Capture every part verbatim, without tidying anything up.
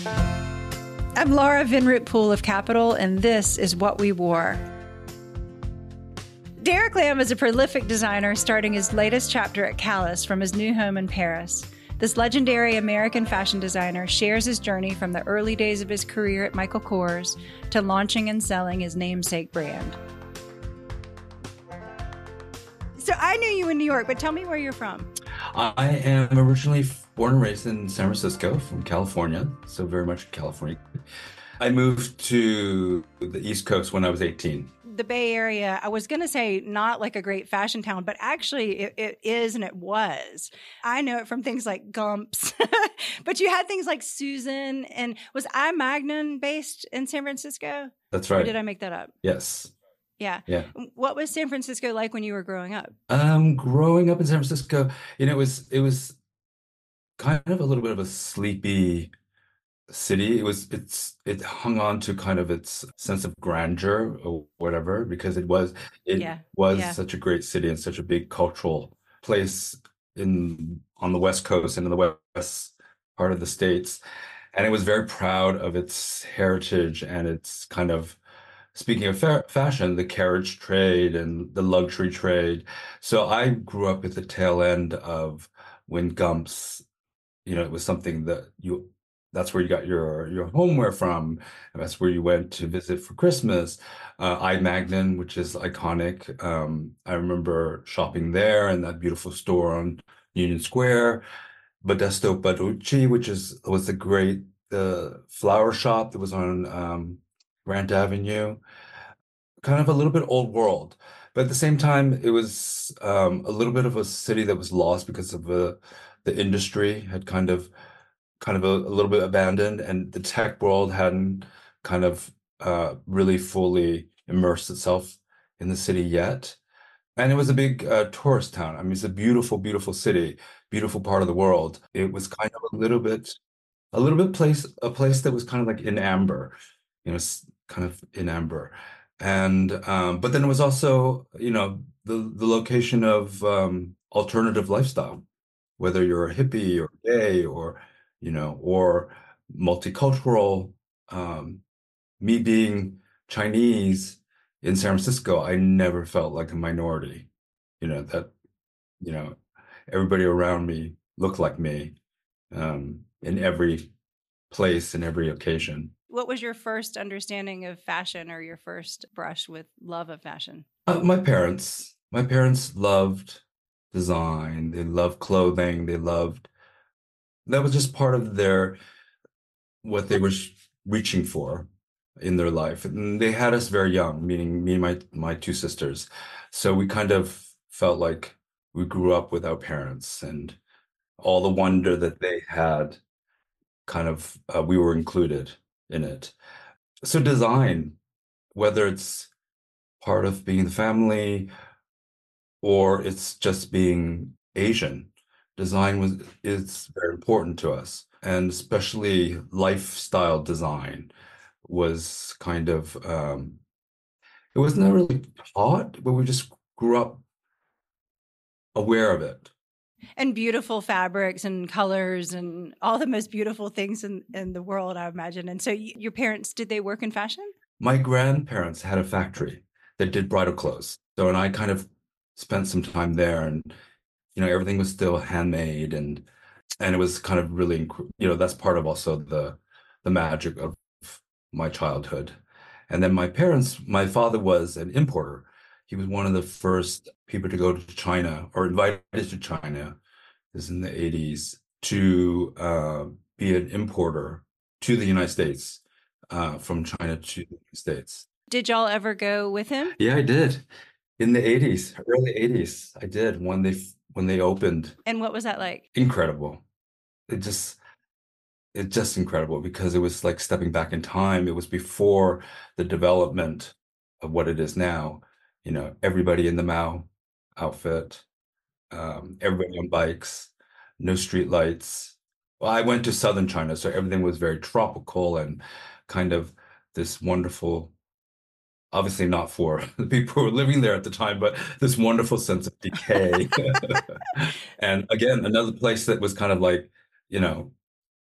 I'm Laura Vinroot Poole of Capital, and this is What We Wore. Derek Lam is a prolific designer starting his latest chapter at Callis from his new home in Paris. This legendary American fashion designer shares his journey from the early days of his career at Michael Kors to launching and selling his namesake brand. So I knew you in New York, but tell me where you're from. I am originally born and raised in San Francisco from California, so very much California. I moved to the East Coast when I was eighteen. The Bay Area, I was going to say not like a great fashion town, but actually it, it is and it was. I know it from things like Gumps, but you had things like Susan, and was I Magnon based in San Francisco? That's right. Or did I make that up? Yes. Yeah. Yeah. What was San Francisco like when you were growing up? Um, growing up in San Francisco, you know, it was it was kind of a little bit of a sleepy city. It was it's it hung on to kind of its sense of grandeur or whatever, because it was it Yeah. was Yeah. such a great city and such a big cultural place in on the West Coast and in the west part of the States. And it was very proud of its heritage and its kind of, speaking of fa fashion, the carriage trade and the luxury trade. So I grew up at the tail end of when Gumps, you know, it was something that you, that's where you got your your homeware from, and that's where you went to visit for Christmas. Uh, I Magnon, which is iconic. Um, I remember shopping there in that beautiful store on Union Square. Modesto Barucci, which is was a great uh, flower shop that was on um, Grant Avenue. Kind of a little bit old world, but at the same time, it was um, a little bit of a city that was lost because of the the industry had kind of kind of a, a little bit abandoned, and the tech world hadn't kind of uh, really fully immersed itself in the city yet. And it was a big uh, tourist town. I mean, it's a beautiful, beautiful city, beautiful part of the world. It was kind of a little bit, a little bit place, a place that was kind of like in amber, you know, s- kind of in amber. And um, but then it was also, you know, the the location of um, alternative lifestyle, whether you're a hippie or gay or, you know, or multicultural. Um, me being Chinese in San Francisco, I never felt like a minority. You know, that, you know, everybody around me looked like me um, in every place, in every occasion. What was your first understanding of fashion or your first brush with love of fashion? Uh, my parents, my parents loved design. They loved clothing. They loved, that was just part of their, what they were sh- reaching for in their life. And they had us very young, meaning me and my my two sisters. So we kind of felt like we grew up with our parents, and all the wonder that they had, kind of uh, we were included in it. So design, whether it's part of being the family or it's just being Asian, design was is very important to us, and especially lifestyle design was kind of um, it was not really taught, but we just grew up aware of it. And beautiful fabrics and colors and all the most beautiful things in, in the world, I imagine. And so y your parents, did they work in fashion? My grandparents had a factory that did bridal clothes. So, and I kind of spent some time there, and you know, everything was still handmade, and and it was kind of really, inc- you know, that's part of also the the magic of my childhood. And then my parents, my father was an importer. He was one of the first people to go to China or invited to China, this is in the eighties, to uh, be an importer to the United States, uh, from China to the United States. Did y'all ever go with him? Yeah, I did. In the eighties, early eighties, I did when they when they opened. And what was that like? Incredible. It just it's just incredible because it was like stepping back in time. It was before the development of what it is now. You know, everybody in the Mao outfit, um, everybody on bikes, no street lights. Well, I went to southern China, so everything was very tropical and kind of this wonderful, obviously not for the people who were living there at the time, but this wonderful sense of decay. And again, another place that was kind of like, you know,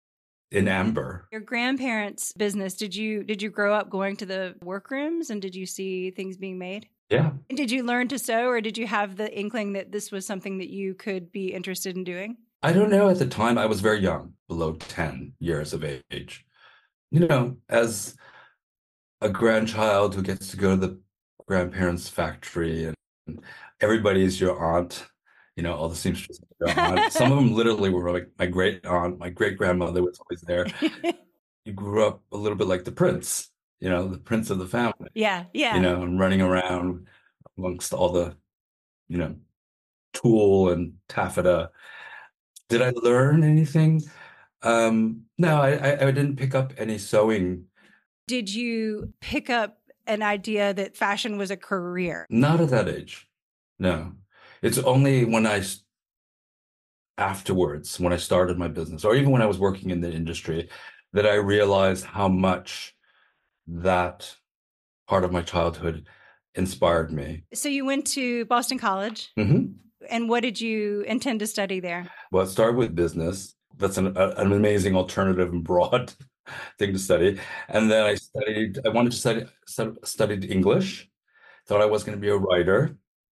in amber. Your grandparents' business, did you did you grow up going to the workrooms and did you see things being made? Yeah. And did you learn to sew, or did you have the inkling that this was something that you could be interested in doing? I don't know. At the time, I was very young, below ten years of age. You know, as a grandchild who gets to go to the grandparents' factory and everybody's your aunt, you know, all the seamstresses are your aunt. Some of them literally were like my great aunt, my great grandmother was always there. You grew up a little bit like the prince, you know, the prince of the family. Yeah, yeah. You know, and running around amongst all the, you know, tulle and taffeta. Did I learn anything? Um, no, I, I, I didn't pick up any sewing. Did you pick up an idea that fashion was a career? Not at that age. No. It's only when I afterwards, when I started my business, or even when I was working in the industry, that I realized how much that part of my childhood inspired me. So you went to Boston College. Mm-hmm. And what did you intend to study there? Well, it started with business. That's an, a, an amazing alternative and broad thing to study. And then I studied, I wanted to study, studied English, thought I was going to be a writer,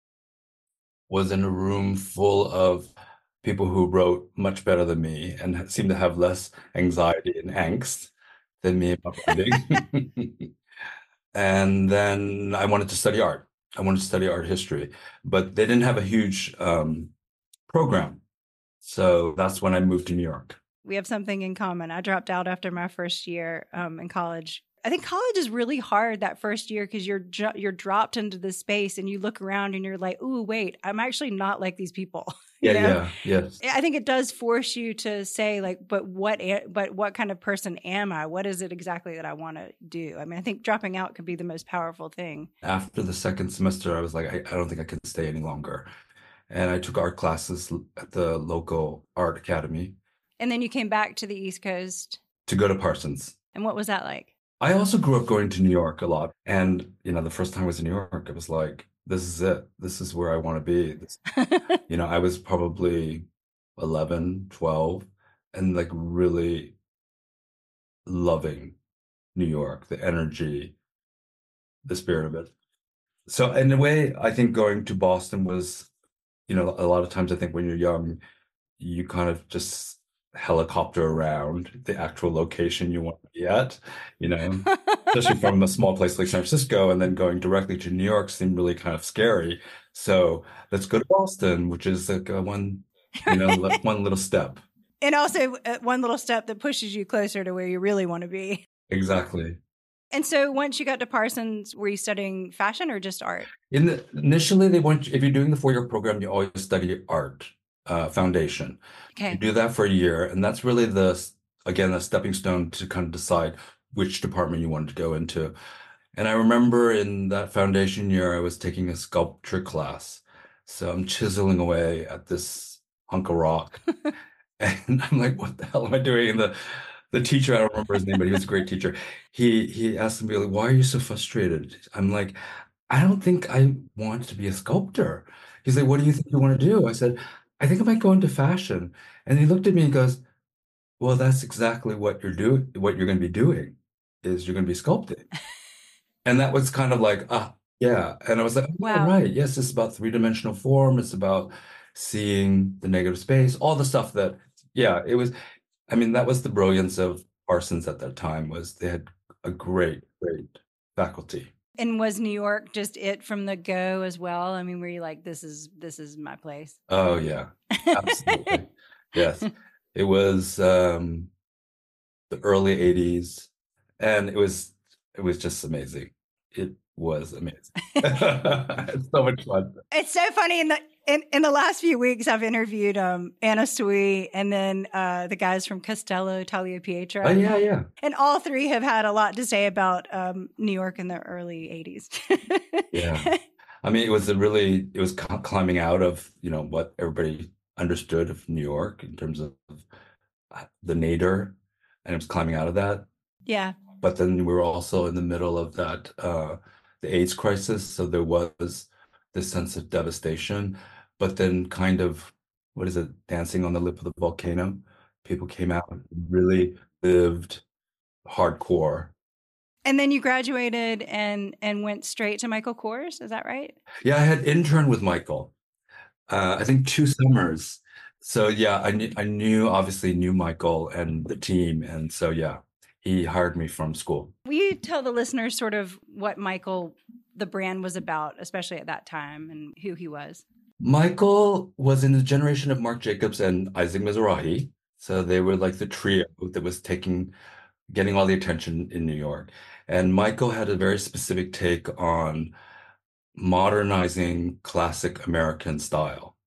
was in a room full of people who wrote much better than me and seemed to have less anxiety and angst than me about writing. And then I wanted to study art. I wanted to study art history, but they didn't have a huge um, program. So that's when I moved to New York. We have something in common. I dropped out after my first year um, in college. I think college is really hard that first year because you're ju- you're dropped into this space and you look around and you're like, "Ooh, wait, I'm actually not like these people." Yeah, you know? yeah, yes. I think it does force you to say, like, "But what? A- but what kind of person am I? What is it exactly that I want to do?" I mean, I think dropping out could be the most powerful thing. After the second semester, I was like, I, I don't think I can stay any longer, and I took art classes at the local art academy. And then you came back to the East Coast to go to Parsons. And what was that like? I also grew up going to New York a lot. And, you know, the first time I was in New York, it was like, this is it. This is where I want to be. This, you know, I was probably eleven, twelve, and like really loving New York, the energy, the spirit of it. So in a way, I think going to Boston was, you know, a lot of times I think when you're young, you kind of just helicopter around the actual location you want to be at, you know, especially from a small place like San Francisco, and then going directly to New York seemed really kind of scary. So let's go to Boston, which is like a one, you know, one little step. And also uh, one little step that pushes you closer to where you really want to be. Exactly. And so once you got to Parsons, were you studying fashion or just art? In the, initially, they want, if you're doing the four-year program, you always study art. Uh, foundation. Okay. You do that for a year, and that's really the, again, a stepping stone to kind of decide which department you wanted to go into. And I remember in that foundation year, I was taking a sculpture class. So I'm chiseling away at this hunk of rock. And I'm like, what the hell am I doing? And the, the teacher, I don't remember his name, but he was a great teacher. He, he asked me, like, why are you so frustrated? I'm like, I don't think I want to be a sculptor. He's like, what do you think you want to do? I said, I think I might go into fashion. And he looked at me and goes, well, that's exactly what you're doing. What you're going to be doing is you're going to be sculpting. And that was kind of like, ah, yeah. And I was like, wow, oh, right. Yes, it's about three-dimensional form. It's about seeing the negative space, all the stuff that, yeah, it was, I mean, that was the brilliance of Parsons at that time, was they had a great, great faculty. And was New York just it from the go as well? I mean, were you like, this is this is my place? Oh, yeah, absolutely. Yes. It was um, the early eighties, and it was it was just amazing. It was amazing. It's so much fun. It's so funny. In the in, in the last few weeks, I've interviewed um, Anna Sui and then uh, the guys from Castello, Talia Pietra. Oh, yeah, yeah. And all three have had a lot to say about um, New York in the early eighties. Yeah. I mean, it was a really, it was climbing out of, you know, what everybody understood of New York in terms of the nadir, and it was climbing out of that. Yeah. But then we were also in the middle of that, uh, the AIDS crisis. So there was this sense of devastation, but then kind of, what is it, dancing on the lip of the volcano. People came out and really lived hardcore. And then you graduated and and went straight to Michael Kors. Is that right? Yeah, I had interned with Michael. Uh, I think two summers. So yeah, I knew I knew obviously knew Michael and the team, and so yeah, he hired me from school. Will you tell the listeners sort of what Michael, the brand, was about, especially at that time, and who he was? Michael was in the generation of Marc Jacobs and Isaac Mizrahi. So they were like the trio that was taking, getting all the attention in New York. And Michael had a very specific take on modernizing classic American style.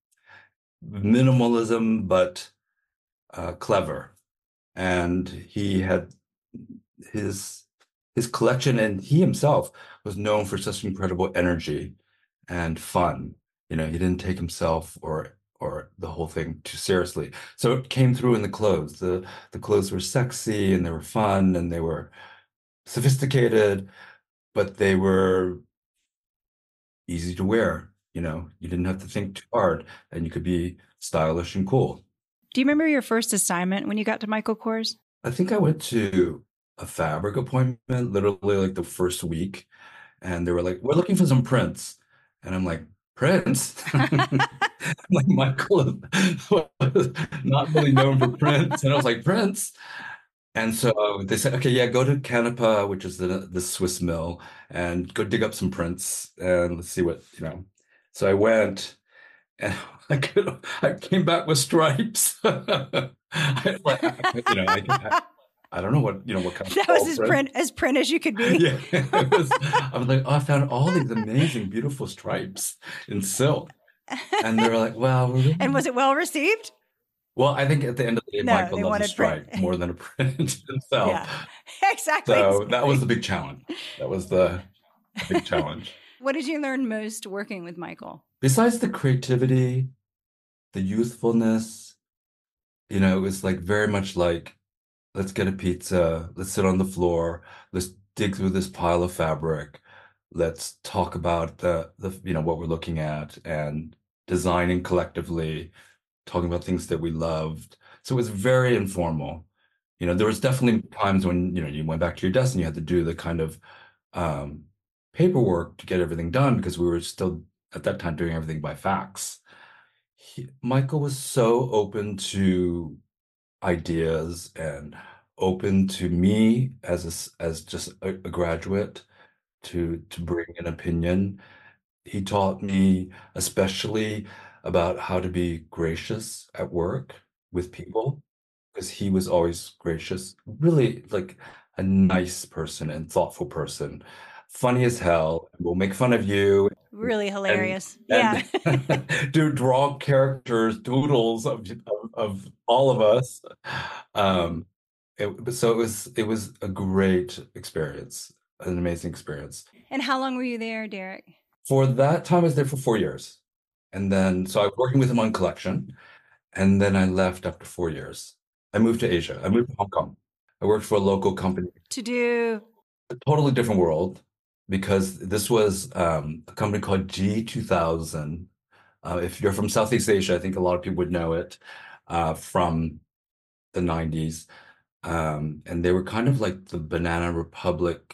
Minimalism, but uh, clever. And he had his his collection, and he himself was known for such incredible energy and fun. You know, he didn't take himself or or the whole thing too seriously. So it came through in the clothes. The the clothes were sexy and they were fun and they were sophisticated, but they were easy to wear. You know, you didn't have to think too hard and you could be stylish and cool. Do you remember your first assignment when you got to Michael Kors? I think I went to a fabric appointment literally like the first week, and they were like, "We're looking for some prints," and I'm like, "Prints?" I'm like, Michael was not really known for prints, and I was like, "Prints?" And so they said, "Okay, yeah, go to Canepa, which is the the Swiss mill, and go dig up some prints, and let's see what you know." So I went, and I could, I came back with stripes. I, like, you know, I, I, I don't know what you know what kind of that was as print. print as print as you could be. Yeah, it was, I was like, oh, I found all these amazing, beautiful stripes in silk, and they were like, "Well, we're really... and was it well received?" Well, I think at the end of the day, no, Michael loves a stripe print. more than a print himself. Yeah, exactly. So exactly. that was the big challenge. That was the, the big challenge. What did you learn most working with Michael? Besides the creativity, the youthfulness, you know, it was like very much like, let's get a pizza, let's sit on the floor, let's dig through this pile of fabric, let's talk about the, the you know, what we're looking at and designing collectively, talking about things that we loved. So it was very informal. You know, there was definitely times when, you know, you went back to your desk and you had to do the kind of um, paperwork to get everything done because we were still at that time doing everything by fax. He, Michael was so open to ideas and open to me as a, as just a, a graduate to to bring an opinion. He taught me especially about how to be gracious at work with people because he was always gracious, really like a nice person and thoughtful person, funny as hell, will make fun of you. Really hilarious. And, yeah. And do draw characters, doodles of, of, of all of us. Um, it, so it was it was a great experience, an amazing experience. And how long were you there, Derek? For that time, I was there for four years. And then, so I was working with him on collection. And then I left after four years. I moved to Asia. I moved to Hong Kong. I worked for a local company. To do? A totally different world. Because this was um, a company called G two thousand. Uh, if you're from Southeast Asia, I think a lot of people would know it uh, from the nineties. Um, and they were kind of like the Banana Republic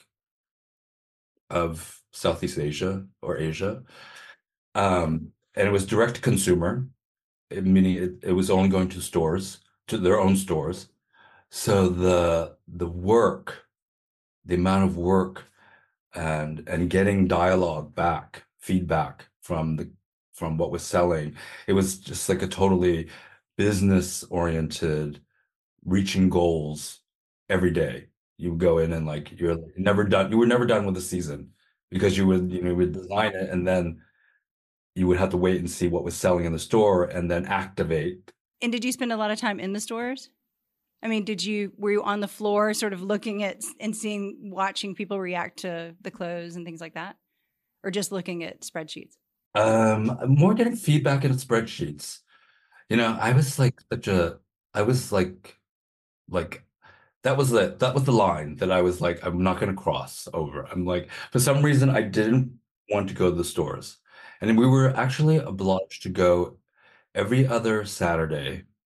of Southeast Asia or Asia. Um, and it was direct to consumer, meaning it, it was only going to stores, to their own stores. So the the work, the amount of work and and getting dialogue back, feedback from the from what was selling, it was just like a totally business oriented, reaching goals every day. You would go in and like you're never done. You were never done with the season because you would you know you would design it and then you would have to wait and see what was selling in the store and then activate. And did you spend a lot of time in the stores? I mean, did you, were you on the floor sort of looking at and seeing, watching people react to the clothes and things like that? Or just looking at spreadsheets? Um, more getting feedback in spreadsheets. You know, I was like such a, I was like, like, that was the, that was the line that I was like, I'm not going to cross over. I'm like, for some reason, I didn't want to go to the stores. And we were actually obliged to go every other Saturday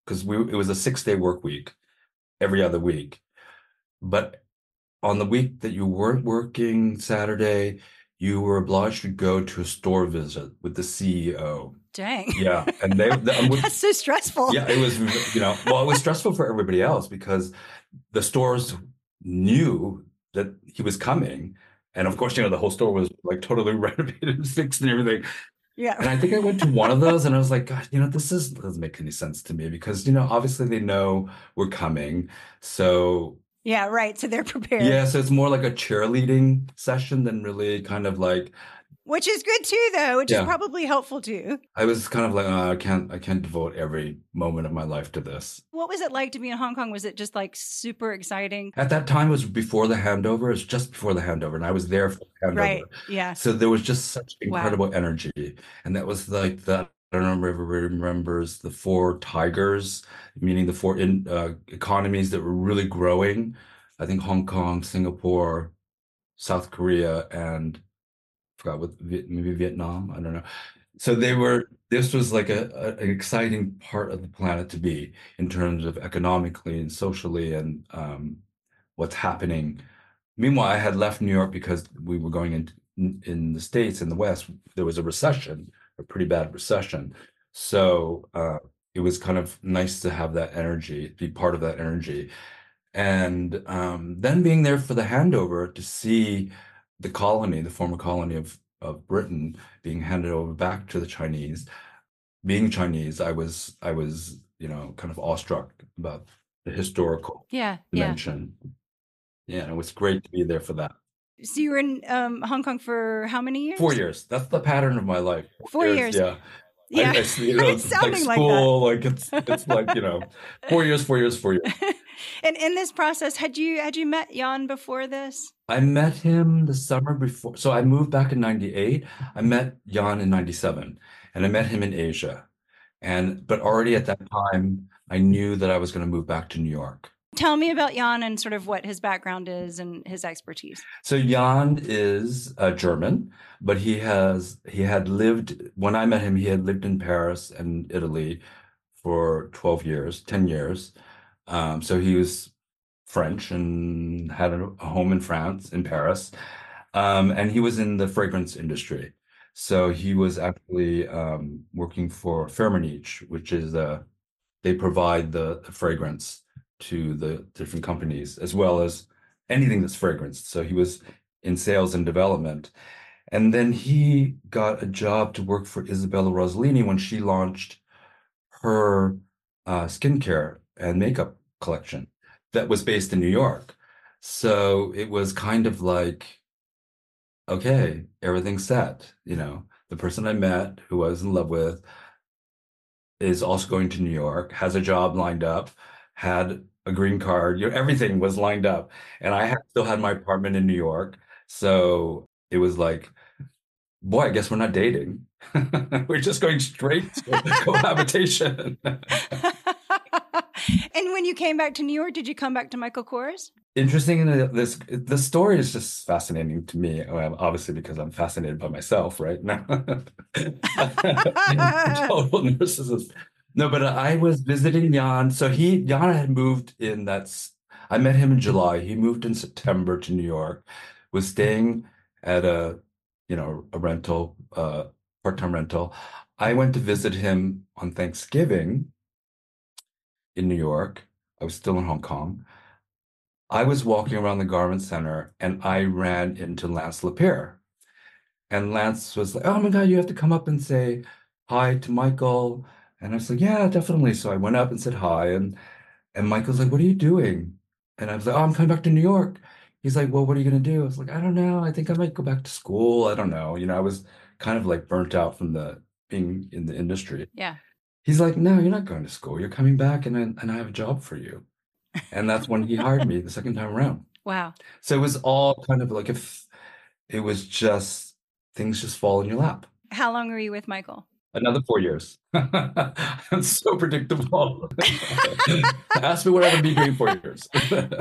because we it was a six day work week every other week. But on the week that you weren't working Saturday, you were obliged to go to a store visit with the C E O. Dang. Yeah. And they, the, um, That's so stressful. Yeah, it was, you know, well, it was stressful for everybody else because the stores knew that he was coming. And of course, you know, the whole store was like totally renovated and fixed and everything. Yeah. And I think I went to one of those and I was like, God, you know, this is, doesn't make any sense to me because, you know, obviously they know we're coming. So yeah, right. So they're prepared. yeah, so it's more like a cheerleading session than really kind of like, which is good too, though, which yeah. is probably helpful too. I was kind of like, oh, I can't, I can't devote every moment of my life to this. What was it like to be in Hong Kong? Was it just like super exciting? At that time, it was before the handover. It was just before the handover, and I was there for the handover. Right. Yeah. So there was just such incredible wow. energy, and that was like the. I don't know if everybody remembers the four tigers, meaning the four in, uh, economies that were really growing. I think Hong Kong, Singapore, South Korea, and I forgot what maybe Vietnam. I don't know. So they were. This was like a, a an exciting part of the planet to be in terms of economically and socially and um, what's happening. Meanwhile, I had left New York because we were going in in the States in the West. There was a recession, a pretty bad recession. So uh, it was kind of nice to have that energy, be part of that energy, and um, then being there for the handover to see the colony, the former colony of of Britain, being handed over back to the Chinese. Being Chinese, I was I was you know kind of awestruck about the historical yeah, dimension. Yeah. Yeah, it was great to be there for that. So you were in um, Hong Kong for how many years? Four years. That's the pattern of my life. Four, Four years, years. Yeah. Yeah. I, I, you know, it's like sounding school, like that. Like it's it's like, you know, four years, four years, four years. And in this process, had you had you met Jan before this? I met him the summer before. So I moved back in ninety-eight. I met Jan in ninety-seven, and I met him in Asia. And but already at that time, I knew that I was going to move back to New York. Tell me about Jan and sort of what his background is and his expertise. So Jan is uh, German, but he has he had lived, when I met him, he had lived in Paris and Italy for twelve years, ten years. Um, so he was French and had a, a home in France, in Paris. Um, and he was in the fragrance industry. So he was actually um, working for Firmenich, which is, uh, they provide the, the fragrance to the different companies, as well as anything that's fragranced. So he was in sales and development. And then he got a job to work for Isabella Rossellini when she launched her uh, skincare and makeup collection that was based in New York. So it was kind of like, okay, everything's set. You know, the person I met who I was in love with is also going to New York, has a job lined up, had a green card, you know, everything was lined up. And I had, still had my apartment in New York. So it was like, boy, I guess we're not dating. We're just going straight to cohabitation. And when you came back to New York, did you come back to Michael Kors? Interesting. This the story is just fascinating to me. Well, obviously, because I'm fascinated by myself, right now. Total narcissist. No, but I was visiting Jan. So he Jan had moved in. That's I met him in July. He moved in September to New York. Was staying at a you know a rental, uh, part-time rental. I went to visit him on Thanksgiving in New York. I was still in Hong Kong. I was walking around the garment center and I ran into Lance Lapierre. And Lance was like, oh my God, you have to come up and say hi to Michael. And I was like, yeah, definitely. So I went up and said hi. And and Michael's like, what are you doing? And I was like, oh, I'm coming back to New York. He's like, well, what are you going to do? I was like, I don't know. I think I might go back to school. I don't know. You know, I was kind of like burnt out from the being in the industry. Yeah. He's like, no, you're not going to school. You're coming back and I, and I have a job for you. And that's when he hired me the second time around. Wow. So it was all kind of like if it was just things just fall in your lap. How long were you with Michael? Another four years. I'm so predictable. Ask me what I would be doing four years.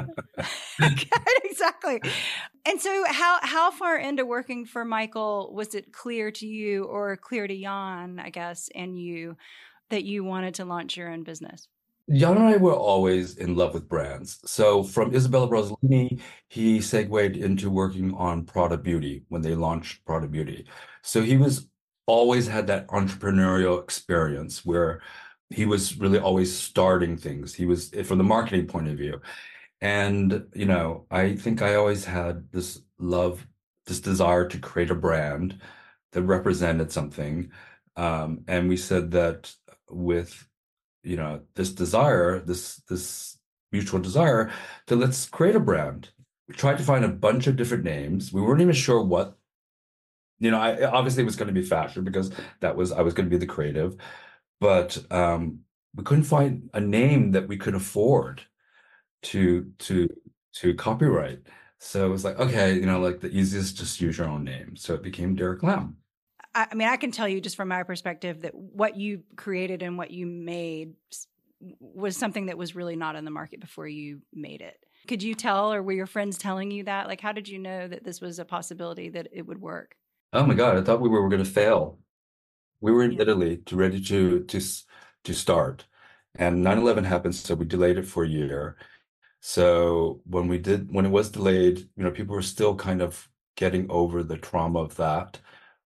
Exactly. And so how how far into working for Michael was it clear to you or clear to Jan, I guess, and you that you wanted to launch your own business? Jan and I were always in love with brands. So from Isabella Rossellini, he segued into working on Prada Beauty when they launched Prada Beauty. So he was always had that entrepreneurial experience where he was really always starting things. He was from the marketing point of view. And, you know, I think I always had this love, this desire to create a brand that represented something. Um, and we said that with, you know, this desire, this this mutual desire, to let's create a brand. We tried to find a bunch of different names. We weren't even sure what, you know, I obviously it was going to be fashion because that was I was going to be the creative, but um, we couldn't find a name that we could afford to to to copyright. So it was like, okay, you know, like the easiest, just use your own name. So it became Derek Lam. I, I mean, I can tell you just from my perspective that what you created and what you made was something that was really not in the market before you made it. Could you tell, or were your friends telling you that? Like, how did you know that this was a possibility that it would work? Oh my God, I thought we were going to fail. We were in Yeah. Italy to ready to to s- to start, and nine eleven happened, so we delayed it for a year. So when we did, when it was delayed, you know, people were still kind of getting over the trauma of that,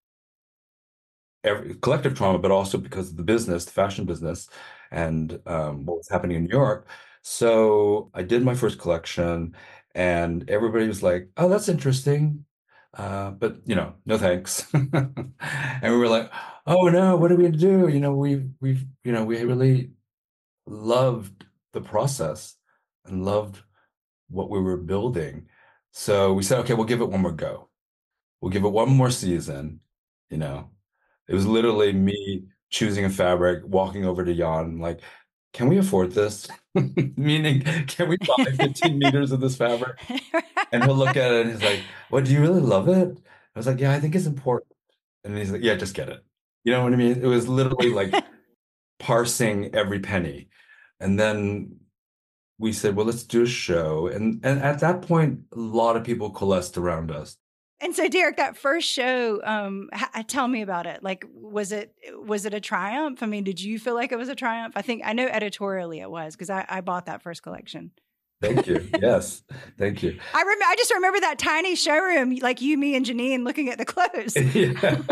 every, collective trauma, but also because of the business, the fashion business, and um, what was happening in New York. So I did my first collection, and everybody was like, "Oh, that's interesting," uh, but you know, no thanks. And we were like, "Oh no, what are we going to do?" You know, we we've you know we really loved the process and loved what we were building. So we said, okay, we'll give it one more go. We'll give it one more season. You know, it was literally me choosing a fabric, walking over to Jan, like, can we afford this? Meaning, can we buy fifteen meters of this fabric? And he'll look at it and he's like, what, do you really love it? I was like, yeah, I think it's important. And he's like, yeah, just get it. You know what I mean? It was literally like parsing every penny. And then we said, well, let's do a show. And and at that point, a lot of people coalesced around us. And so, Derek, that first show, um, h- tell me about it. Like, was it was it a triumph? I mean, did you feel like it was a triumph? I think I know editorially it was because I, I bought that first collection. Thank you. Yes. Thank you. I remember. I just remember that tiny showroom, like you, me, and Janine looking at the clothes. Yeah.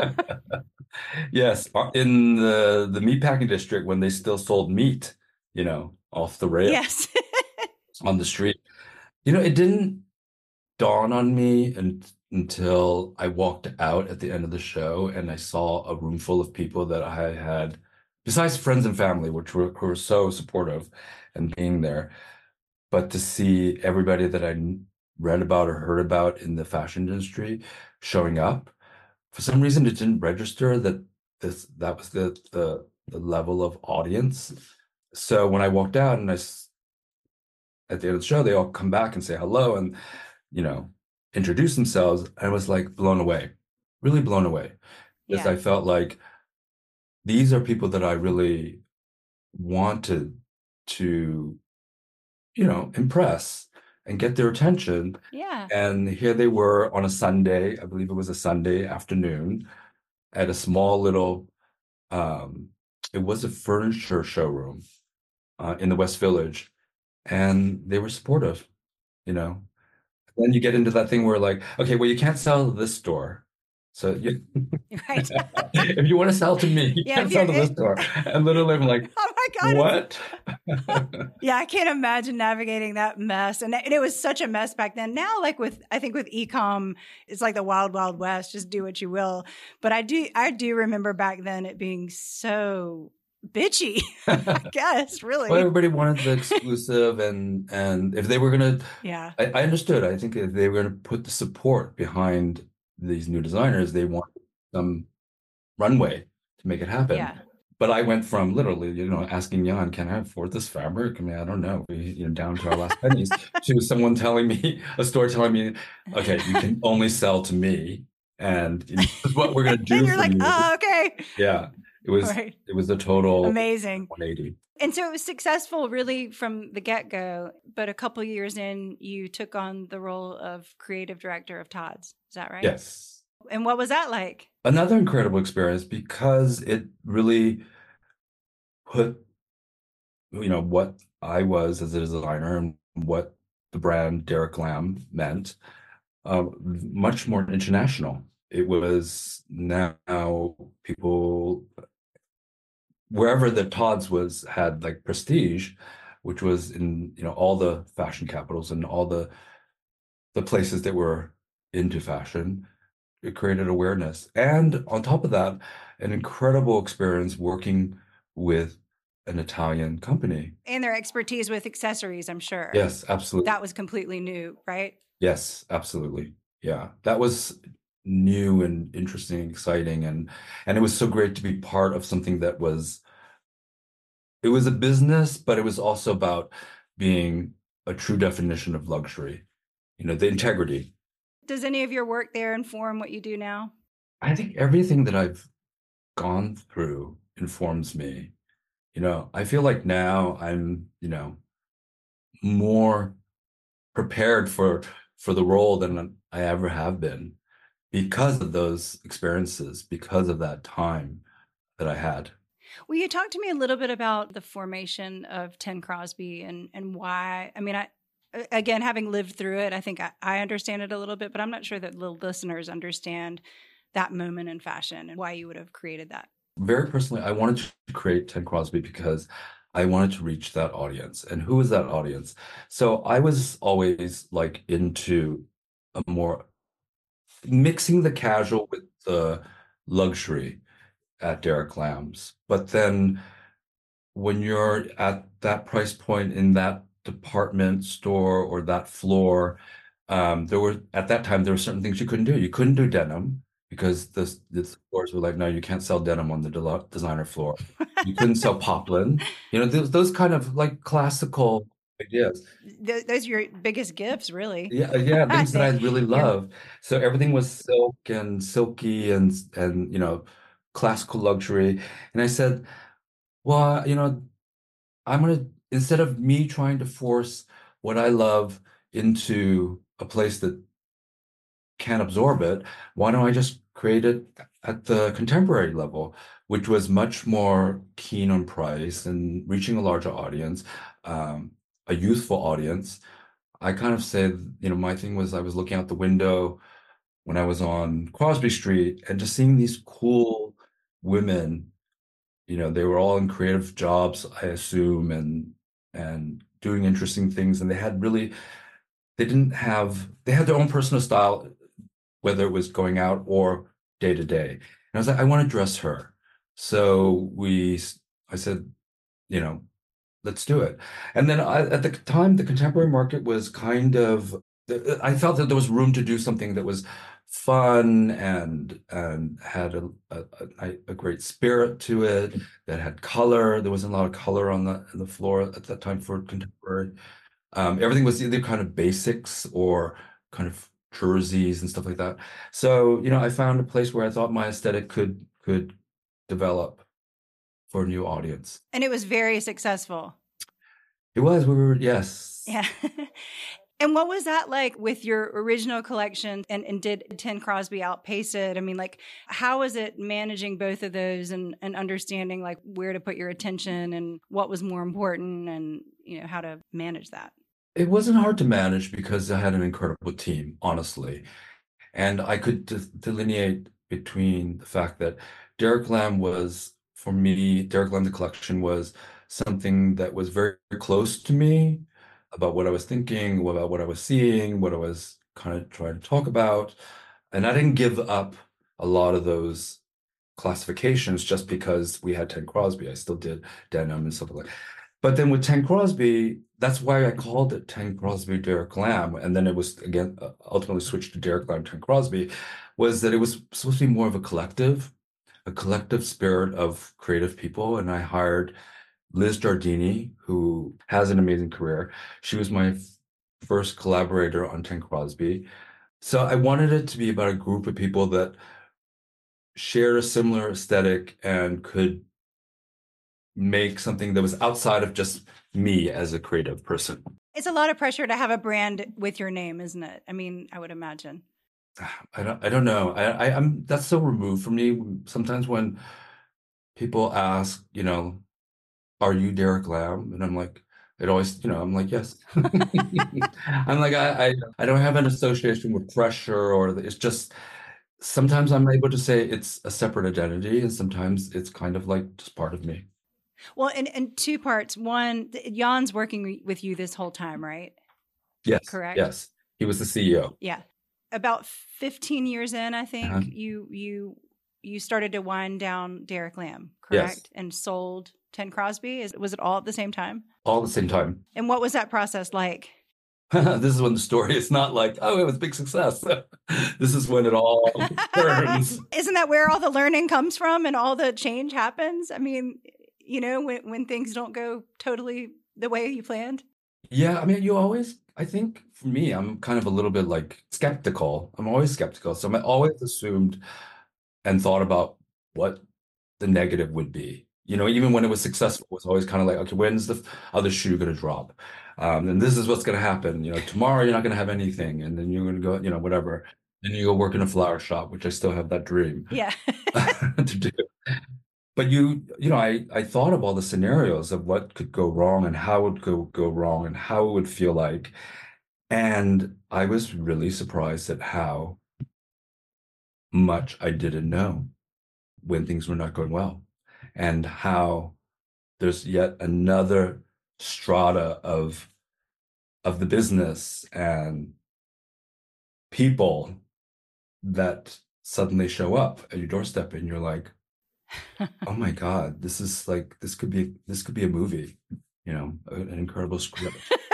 Yes. Uh, In the the meatpacking district when they still sold meat, you know, off the rail Yes. on the street. You know, it didn't dawn on me and, until I walked out at the end of the show and I saw a room full of people that I had, besides friends and family, which were, who were so supportive and being there, but to see everybody that I read about or heard about in the fashion industry showing up, for some reason it didn't register that this that was the the, the level of audience. So when I walked out and I at the end of the show, they all come back and say hello and, you know, introduce themselves. I was like blown away, really blown away. Because Yeah. I felt like these are people that I really wanted to, you know, impress and get their attention. Yeah. And here they were on a Sunday, I believe it was a Sunday afternoon, at a small little, um, it was a furniture showroom uh, in the West Village. And they were supportive, you know. Then you get into that thing where like, okay, well, you can't sell to this store. So you, Right. if you want to sell to me, you Yeah. can't If you're, sell to this it, store. And literally I'm like, oh my God. what? Yeah, I can't imagine navigating that mess. And, and it was such a mess back then. Now, like with, I think with e-com, it's like the wild, wild west, just do what you will. But I do, I do remember back then it being so bitchy, I guess, Well, really. everybody wanted the exclusive, and and if they were gonna, Yeah. I, I understood. I think if they were gonna put the support behind these new designers, they want some runway to make it happen. Yeah. But I went from literally, you know, asking Jan, can I afford this fabric? I mean, I don't know, we, you know, down to our last pennies, to someone telling me, a store telling me, okay, you can only sell to me, and this is what we're gonna And do you're for like, you. oh, okay. Yeah, it was Right. it was a total Amazing. one eighty. And so it was successful really from the get go. But a couple years in, you took on the role of creative director of Tod's. Is that right? Yes. And what was that like? Another incredible experience because it really put you know, what I was as a designer and what the brand Derek Lam meant, uh, much more international. It was now people wherever the Tod's was had like prestige, which was in, you know, all the fashion capitals and all the the places that were into fashion. It created awareness. And on top of that, an incredible experience working with an Italian company. And their expertise with accessories, I'm sure. Yes, absolutely. That was completely new, right? Yes, absolutely. Yeah. That was new and interesting, exciting, and and it was so great to be part of something that was it was a business, but it was also about being a true definition of luxury. You know, the integrity. Does any of your work there inform what you do now? I think everything that I've gone through informs me. You know, I feel like now I'm, you know, more prepared for for the role than I ever have been because of those experiences, because of that time that I had. Will you talk to me a little bit about the formation of Ten Crosby and and why? I mean, I again, having lived through it, I think I, I understand it a little bit, but I'm not sure that the listeners understand that moment in fashion and why you would have created that. Very personally, I wanted to create Ten Crosby because I wanted to reach that audience. And who is that audience? So I was always like into a more mixing the casual with the luxury at Derek Lamb's. But then when you're at that price point in that department store or that floor, um, there were at that time there were certain things you couldn't do. You couldn't do denim because the the stores were like, no, you can't sell denim on the de designer floor. You couldn't sell poplin. You know, those those kind of like classical ideas. Th- those are your biggest gifts, really. Yeah, yeah, I things that I think. really Yeah. love. So everything was silk and silky and and you know, classical luxury. And I said, well, you know, I'm gonna instead of me trying to force what I love into a place that can't absorb it, why don't I just create it at the contemporary level, which was much more keen on price and reaching a larger audience, um, a youthful audience. I kind of said, you know, my thing was I was looking out the window when I was on Crosby Street and just seeing these cool women, you know, they were all in creative jobs, I assume, and and doing interesting things. And they had really, they didn't have, they had their own personal style, whether it was going out or day to day. And I was like, I want to dress her. So we, I said, you know, let's do it. And then I, at the time, the contemporary market was kind of, I felt that there was room to do something that was fun and and had a, a, a, a great spirit to it, that had color. There wasn't a lot of color on the on the floor at that time for contemporary. Um, everything was either kind of basics or kind of jerseys and stuff like that. So, you know, I found a place where I thought my aesthetic could could develop for a new audience. And it was very successful. It was, we were, yes. Yeah. And what was that like with your original collection? And, and did Ten Crosby outpace it? I mean, like, how was it managing both of those and, and understanding like where to put your attention and what was more important and, you know, how to manage that? It wasn't hard to manage because I had an incredible team, honestly. And I could de delineate between the fact that Derek Lam was, for me, Derek Lam, the collection was something that was very close to me about what I was thinking, about what I was seeing, what I was kind of trying to talk about. And I didn't give up a lot of those classifications just because we had Ten Crosby. I still did denim and stuff like that. But then with Ten Crosby, that's why I called it Ten Crosby Derek Lam. And then it was again uh, ultimately switched to Derek Lam Ten Crosby, was that it was supposed to be more of a collective, a collective spirit of creative people. And I hired Liz Giardini, who has an amazing career. She was my first collaborator on Ten Crosby. So I wanted it to be about a group of people that shared a similar aesthetic and could make something that was outside of just me as a creative person. It's a lot of pressure to have a brand with your name, isn't it? I mean, I would imagine. I don't I don't know. I, I I'm that's so removed from me. Sometimes when people ask, you know, "Are you Derek Lam?" And I'm like, it always, you know, I'm like, yes. I'm like, I, I, I don't have an association with pressure, or it's just sometimes I'm able to say it's a separate identity, and sometimes it's kind of like just part of me. Well, and, and two parts. One, Jan's working with you this whole time, right? Yes, Correct? yes. He was the C E O. Yeah. About fifteen years in, I Uh-huh. think you you you started to wind down Derek Lam, Yes, correct? And sold Ten Crosby. Is was it all at the same time? all at the same time. And what was that process like? This is when the story is not like, oh, it was a big success. This is when it all turns. Isn't that where all the learning comes from and all the change happens? I mean, you know, when when things don't go totally the way you planned. Yeah, I mean, you always, I think for me, I'm kind of a little bit like skeptical. I'm always skeptical. So I always assumed and thought about what the negative would be. You know, even when it was successful, it was always kind of like, okay, when's the other shoe going to drop? Um, and this is what's going to happen. You know, tomorrow you're not going to have anything, and then you're going to go, you know, whatever. Then you go work in a flower shop, which I still have that dream Yeah. to do. But you, you know, I I thought of all the scenarios of what could go wrong and how it would go go wrong and how it would feel like. And I was really surprised at how much I didn't know when things were not going well, and how there's yet another strata of of the business and people that suddenly show up at your doorstep, and you're like, oh my God, this is like this could be this could be a movie, you know, an incredible script.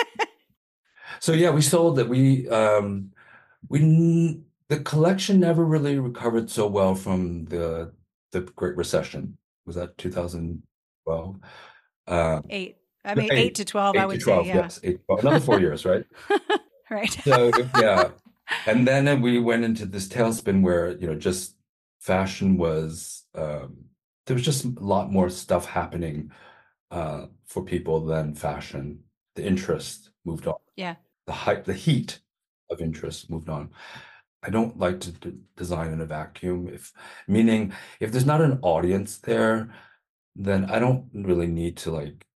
So yeah, we sold that. We um we the collection never really recovered so well from the the Great Recession. Was that two thousand twelve? Uh, Eight. I mean, eight eight, to twelve, I eight to would say. twelve, Yeah. yes, eight to twelve. Another four years, right? Right. So yeah, and then we went into this tailspin where, you know, just fashion was um, there was just a lot more stuff happening uh, for people than fashion. The interest moved on. Yeah. The hype, the heat of interest moved on. I don't like to d design in a vacuum. If meaning if there's not an audience there, then I don't really need to like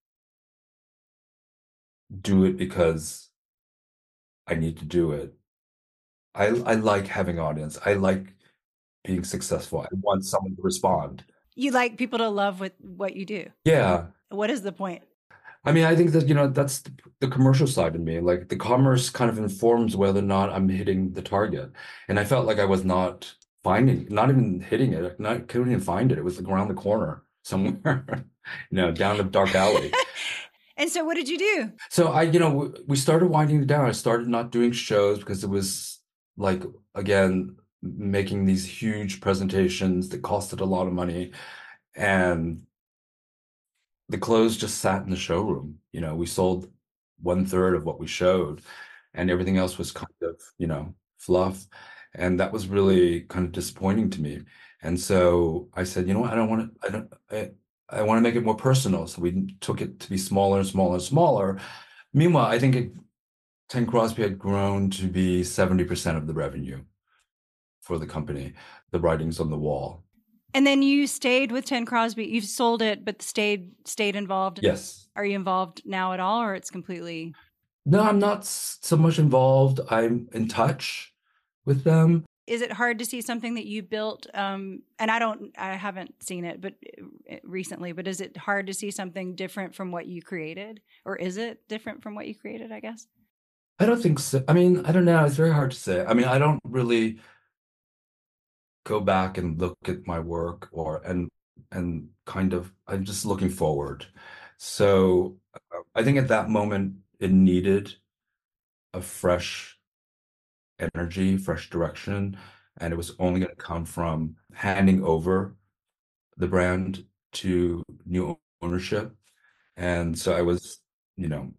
do it because I need to do it. I I like having audience. I like being successful. I want someone to respond. You like people to love what, what you do. Yeah. What is the point? I mean, I think that, you know, that's the, the commercial side of me. Like the commerce kind of informs whether or not I'm hitting the target. And I felt like I was not finding, not even hitting it. Not couldn't even find it. It was like around the corner somewhere, you know, down the dark alley. And so what did you do? So I, you know, we started winding it down. I started not doing shows because it was like, again, making these huge presentations that costed a lot of money. And the clothes just sat in the showroom. You know, we sold one third of what we showed, and everything else was kind of, you know, fluff. And that was really kind of disappointing to me. And so I said, you know what, I don't want to, I don't, I, I want to make it more personal. So we took it to be smaller and smaller and smaller. Meanwhile, I think it, Ten Crosby had grown to be seventy percent of the revenue for the company, the writings on the wall. And then you stayed with Ten Crosby. You've sold it, but stayed stayed involved. Yes. Are you involved now at all, or it's completely? No, I'm not so much involved. I'm in touch with them. Is it hard to see something that you built? Um, and I don't, I haven't seen it, but recently. But is it hard to see something different from what you created, or is it different from what you created? I guess. I don't think so. I mean, I don't know. It's very hard to say. I mean, I don't really go back and look at my work or and and kind of I'm just looking forward. So uh, I think at that moment it needed a fresh energy, fresh direction, and it was only going to come from handing over the brand to new ownership. And so I was, you know,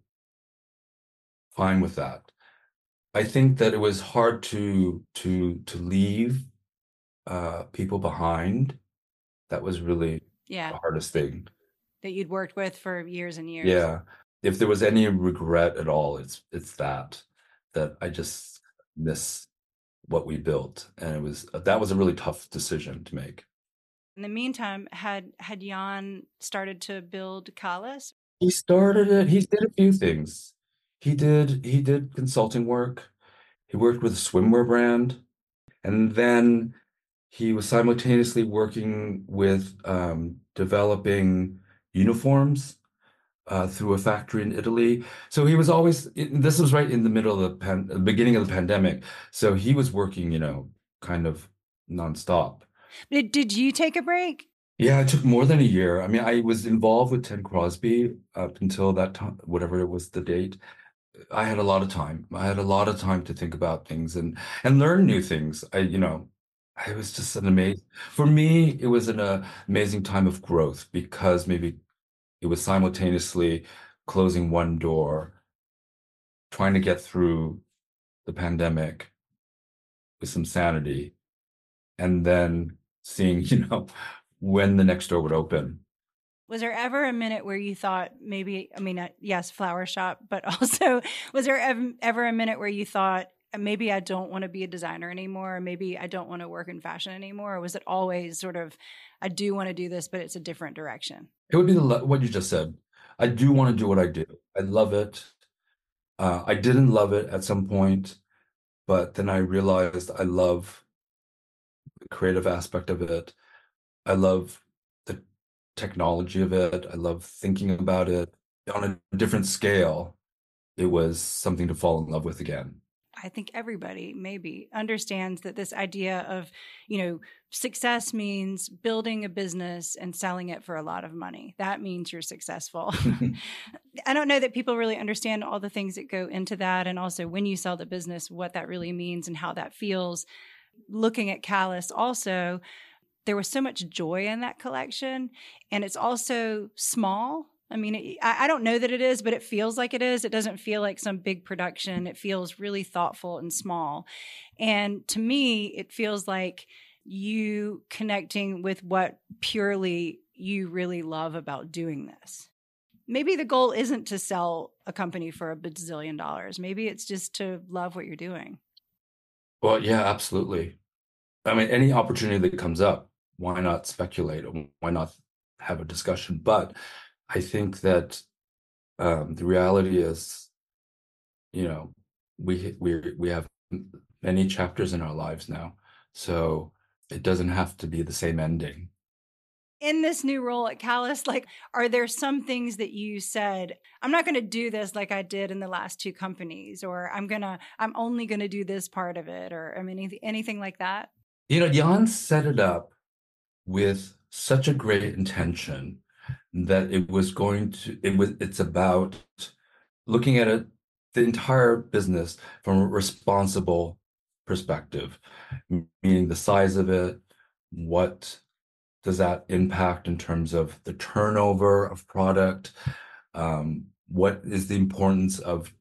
fine with that. I think that it was hard to to to leave uh, people behind. That was really Yeah. the hardest thing. That you'd worked with for years and years. Yeah. If there was any regret at all, it's it's that that I just miss what we built, and it was that was a really tough decision to make. In the meantime, had had Jan started to build Callus? He started it. He did a few things. He did he did consulting work. He worked with a swimwear brand, and then he was simultaneously working with um, developing uniforms uh, through a factory in Italy. So he was always, this was right in the middle of the pan, the beginning of the pandemic. So he was working, you know, kind of nonstop. Did, did you take a break? Yeah, it took more than a year. I mean, I was involved with Ted Crosby up until that time, whatever it was the date. I had a lot of time. I had a lot of time to think about things and and learn new things. I, you know, it was just an amazing, for me, it was an uh, amazing time of growth because maybe it was simultaneously closing one door, trying to get through the pandemic with some sanity, and then seeing, you know, when the next door would open. Was there ever a minute where you thought maybe, I mean, uh, yes, flower shop, but also was there ever, ever a minute where you thought maybe I don't want to be a designer anymore, or maybe I don't want to work in fashion anymore? Or was it always sort of, I do want to do this, but it's a different direction? It would be the, what you just said. I do want to do what I do. I love it. Uh, I didn't love it at some point, but then I realized I love the creative aspect of it. I love the technology of it. I love thinking about it on a different scale. It was something to fall in love with again. I think everybody maybe understands that this idea of, you know, success means building a business and selling it for a lot of money. That means you're successful. I don't know that people really understand all the things that go into that. And also when you sell the business, what that really means and how that feels. Looking at Callus also, there was so much joy in that collection. And it's also small. I mean, it, I, I don't know that it is, but it feels like it is. It doesn't feel like some big production. It feels really thoughtful and small. And to me, it feels like you connecting with what purely you really love about doing this. Maybe the goal isn't to sell a company for a bazillion dollars. Maybe it's just to love what you're doing. Well, yeah, absolutely. I mean, any opportunity that comes up, why not speculate? Why not have a discussion? But I think that um, the reality is, you know, we we we have many chapters in our lives now, so it doesn't have to be the same ending. In this new role at Callus, like, are there some things that you said, I'm not going to do this like I did in the last two companies, or I'm going to, I'm only going to do this part of it, or I mean, anything, anything like that? You know, Jan set it up with such a great intention that it was going to, it was, it's about looking at it, the entire business from a responsible perspective, meaning the size of it, what does that impact in terms of the turnover of product? Um, what is the importance of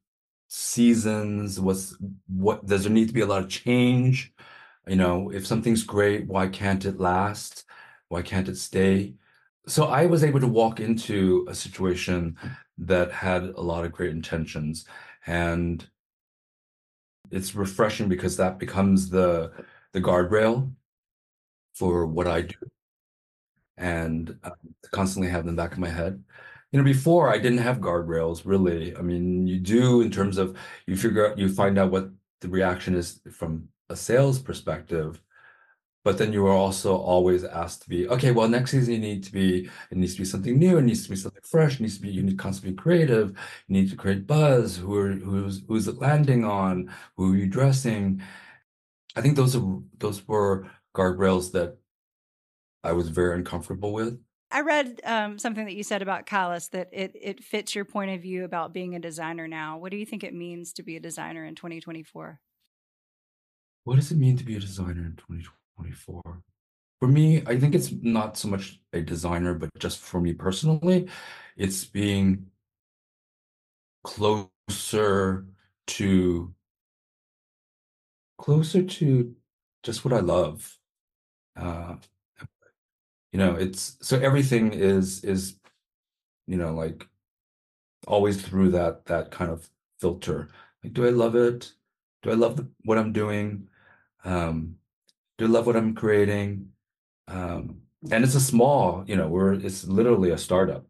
seasons? What's what does there need to be a lot of change? You know, if something's great, why can't it last? Why can't it stay? So I was able to walk into a situation that had a lot of great intentions, and it's refreshing because that becomes the the guardrail for what I do, and uh, constantly have them back in my head. You know, before I didn't have guardrails really. I mean, you do in terms of you figure out, you find out what the reaction is from a sales perspective, but then you are also always asked to be, okay, well, next season you need to be, it needs to be something new, it needs to be something fresh, it needs to be, you need to constantly be creative, you need to create buzz, who are who's who's it landing on, who are you dressing? I think those are those were guardrails that I was very uncomfortable with. I read um, something that you said about Callus, that it it fits your point of view about being a designer now. What do you think it means to be a designer in twenty twenty-four? What does it mean to be a designer in twenty twenty-four? For me, I think it's not so much a designer, but just for me personally, it's being closer to closer to just what I love. Uh, you know, it's so everything is is you know like always through that that kind of filter. Like, do I love it? Do I love the, what I'm doing? Um, do I love what I'm creating? Um, And it's a small, you know, we're it's literally a startup.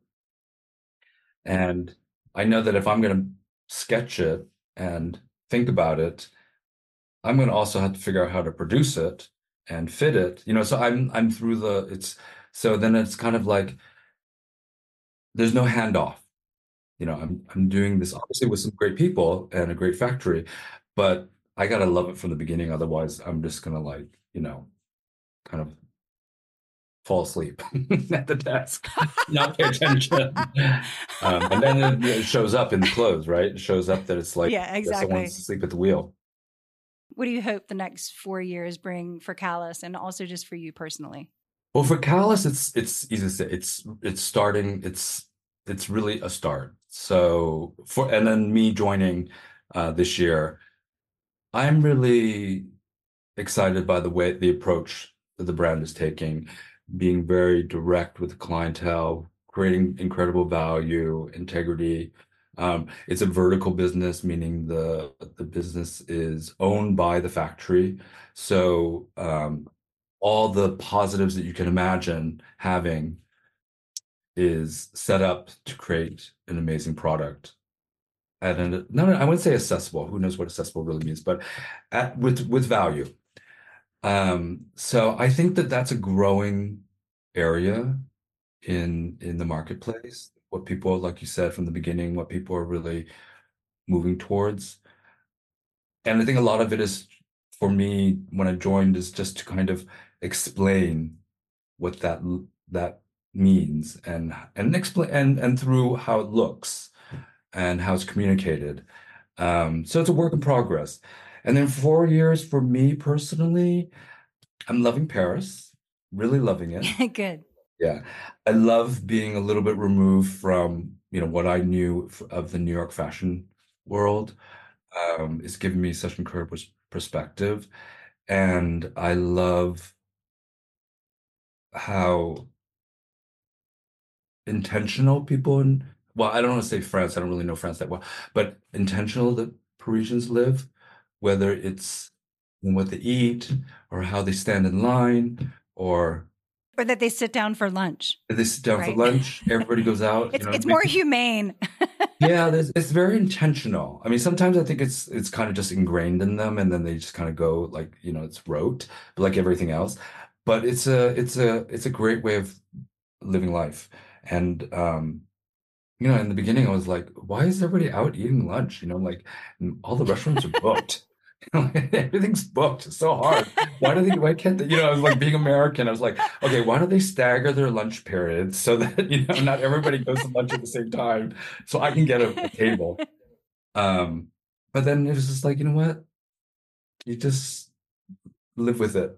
And I know that if I'm going to sketch it and think about it, I'm going to also have to figure out how to produce it and fit it. You know, so I'm I'm through the it's so then it's kind of like there's no handoff. You know, I'm I'm doing this obviously with some great people and a great factory, but I gotta love it from the beginning. Otherwise, I'm just gonna like, you know, kind of fall asleep at the desk, not pay attention. Um, and then it, it shows up in the clothes, right? It shows up that it's like Yeah, that someone's exactly. asleep at the wheel. What do you hope the next four years bring for Callus and also just for you personally? Well, for Callus, it's it's easy to say. It's it's starting. It's it's really a start. So for and then me joining uh, this year, I'm really excited by the way the approach that the brand is taking, being very direct with the clientele, creating incredible value, integrity. Um, it's a vertical business, meaning the the business is owned by the factory. So um, all the positives that you can imagine having is set up to create an amazing product. And no, I wouldn't say accessible. Who knows what accessible really means, but at, with with value. Um, so I think that that's a growing area in in the marketplace. What people, like you said from the beginning, what people are really moving towards. And I think a lot of it is for me when I joined is just to kind of explain what that that means and and explain and and through how it looks and how it's communicated. Um, so it's a work in progress. And then four years for me personally, I'm loving Paris, really loving it. Good. Yeah. I love being a little bit removed from, you know, what I knew f- of the New York fashion world. Um, it's given me such incredible pers- perspective. And I love how intentional people in, well, I don't want to say France, I don't really know France that well, but intentional that Parisians live, whether it's in what they eat or how they stand in line or Or that they sit down for lunch, if they sit down for right? lunch, everybody goes out, you It's know. it's Big more humane. Yeah, there's, it's very intentional. I mean, sometimes I think it's it's kind of just ingrained in them, and then they just kind of go like, you know, it's rote, like everything else. But it's a it's a it's a great way of living life. And um, you know, in the beginning, I was like, why is everybody out eating lunch? You know, like all the restaurants are booked. Everything's booked. It's so hard. Why do they, why can't they, you know, I was like being American. I was like, okay, why don't they stagger their lunch periods so that, you know, not everybody goes to lunch at the same time so I can get a, a table. Um, but then it was just like, you know what? You just live with it.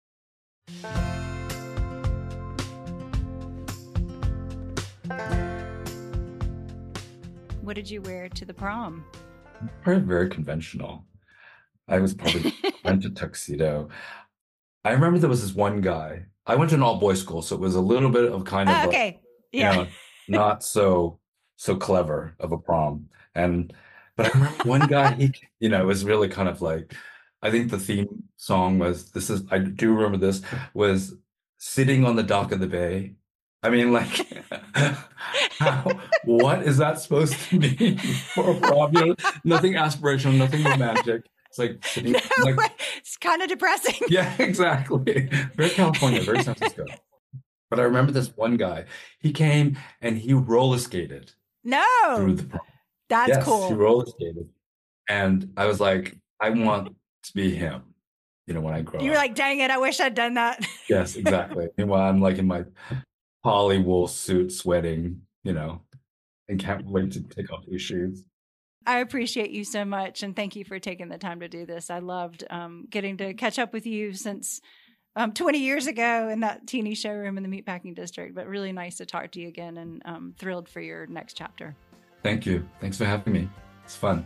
What did you wear to the prom? Probably very conventional. I was probably went to tuxedo. I remember there was this one guy. I went to an all-boys school, so it was a little bit of kind of Oh, like, okay. you Yeah. know, not so so clever of a prom. And but I remember one guy, he, you know, it was really kind of like, I think the theme song was this is I do remember this was sitting on the dock of the bay. I mean, like, how, what is that supposed to mean for a prom? You know, nothing aspirational, nothing romantic. It's like sitting No, like, it's kind of depressing. yeah, exactly. Very California, very San Francisco. But I remember this one guy. He came and he roller skated No, through the prom. that's Yes, cool. he roller skated. And I was like, I want to be him, you know, when I grow You're up. like, dang it, I wish I'd done that. Yes, exactly. Meanwhile, I'm like in my poly wool suit, sweating, you know, and can't wait to take off these shoes. I appreciate you so much, and thank you for taking the time to do this. I loved um, getting to catch up with you since um, twenty years ago in that teeny showroom in the Meatpacking District, but really nice to talk to you again, and um, thrilled for your next chapter. Thank you. Thanks for having me. It's fun.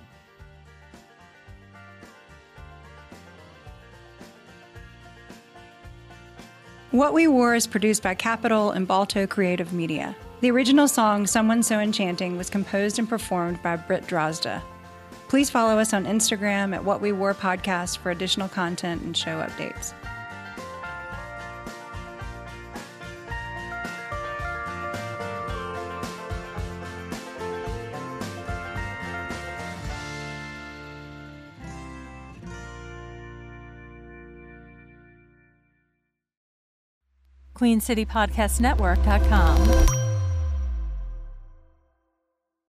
What We Wore is produced by Capital and Balto Creative Media. The original song, Someone So Enchanting, was composed and performed by Britt Drozda. Please follow us on Instagram at What We Wore Podcast for additional content and show updates. queen city podcast network dot com.